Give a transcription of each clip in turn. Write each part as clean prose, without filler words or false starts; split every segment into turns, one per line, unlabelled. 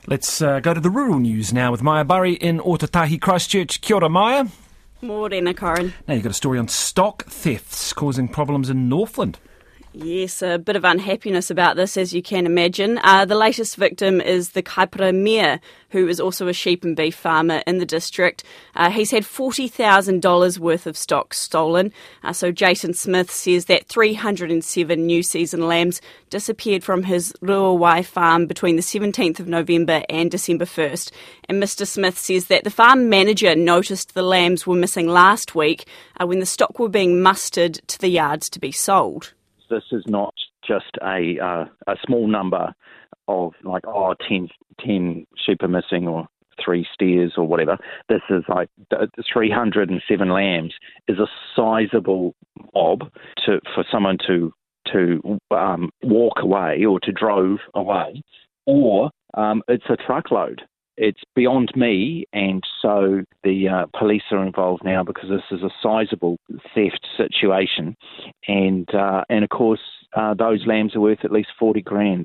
Let's go to the rural news now with Maya Burry in Otatahi, Christchurch. Kia ora, Maya.
Morena, Corin.
Now you've got a story on stock thefts causing problems in Northland.
Yes, a bit of unhappiness about this, as you can imagine. The latest victim is the Kaipara Mayor, who is also a sheep and beef farmer in the district. He's had $40,000 worth of stock stolen. So Jason Smith says that 307 new season lambs disappeared from his Ruawai farm between the 17th of November and December 1st. And Mr Smith says that the farm manager noticed the lambs were missing last week when the stock were being mustered to the yards to be sold.
This is not just a small number of 10 sheep are missing or 3 steers or whatever. This is 307 lambs is a sizable mob for someone to walk away or to drove away, or it's a truckload. It's beyond me, and so the police are involved now because this is a sizable theft situation, and of course those lambs are worth at least $40,000.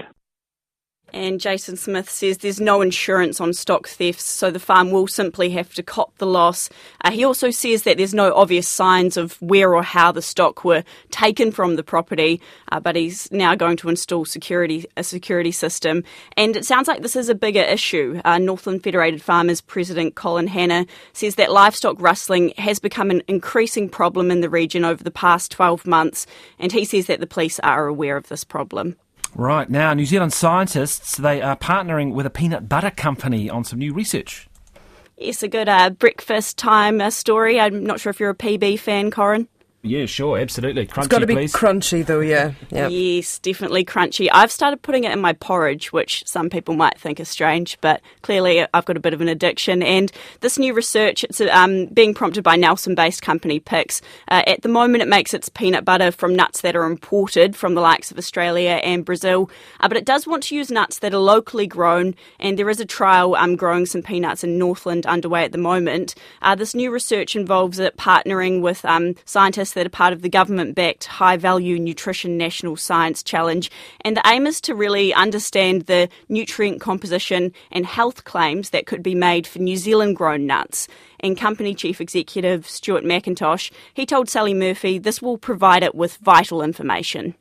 And Jason Smith says there's no insurance on stock thefts, so the farm will simply have to cop the loss. He also says that there's no obvious signs of where or how the stock were taken from the property, but he's now going to install a security system. And it sounds like this is a bigger issue. Northland Federated Farmers President Colin Hanna says that livestock rustling has become an increasing problem in the region over the past 12 months, and he says that the police are aware of this problem.
Right, now New Zealand scientists, they are partnering with a peanut butter company on some new research.
Yes, a good breakfast time story. I'm not sure if you're a PB fan, Corin.
Yeah, sure, absolutely. Crunchy,
it's got to be
please.
Crunchy, though, yeah. Yep.
Yes, definitely crunchy. I've started putting it in my porridge, which some people might think is strange, but clearly I've got a bit of an addiction. And this new research, it's being prompted by Nelson-based company Pix. At the moment, it makes its peanut butter from nuts that are imported from the likes of Australia and Brazil, but it does want to use nuts that are locally grown, and there is a trial growing some peanuts in Northland underway at the moment. This new research involves it partnering with scientists that are part of the government-backed High Value Nutrition National Science Challenge. And the aim is to really understand the nutrient composition and health claims that could be made for New Zealand-grown nuts. And company chief executive Stuart McIntosh, he told Sally Murphy this will provide it with vital information.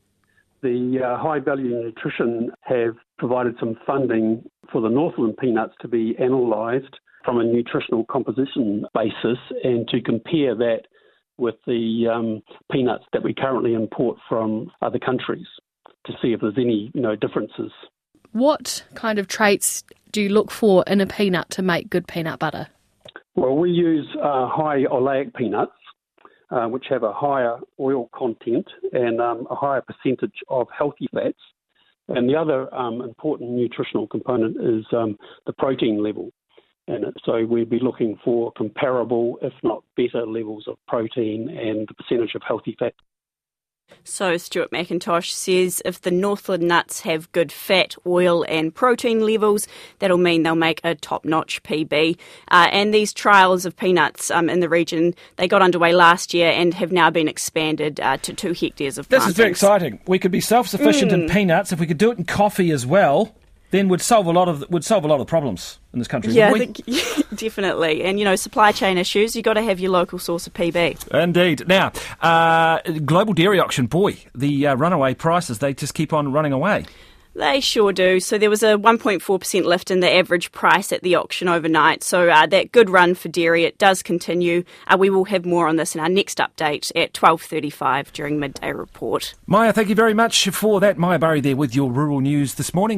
The High Value Nutrition have provided some funding for the Northland peanuts to be analysed from a nutritional composition basis and to compare that with the peanuts that we currently import from other countries to see if there's any differences.
What kind of traits do you look for in a peanut to make good peanut butter?
Well, we use high oleic peanuts, which have a higher oil content and a higher percentage of healthy fats. And the other important nutritional component is the protein level in it. So we'd be looking for comparable, if not better, levels of protein and the percentage of healthy fat.
So Stuart McIntosh says if the Northland nuts have good fat, oil and protein levels, that'll mean they'll make a top-notch PB. And these trials of peanuts in the region, they got underway last year and have now been expanded to 2 hectares of plantings.
This is very exciting. We could be self-sufficient in peanuts. If we could do it in coffee as well, then we'd solve a lot of problems in this country.
Yeah,
wouldn't we?
Definitely. And, supply chain issues, you've got to have your local source of PB.
Indeed. Now, global dairy auction, boy, the runaway prices, they just keep on running away.
They sure do. So there was a 1.4% lift in the average price at the auction overnight. So that good run for dairy, it does continue. We will have more on this in our next update at 12:35 during Midday Report.
Maya, thank you very much for that. Maya Burry there with your rural news this morning.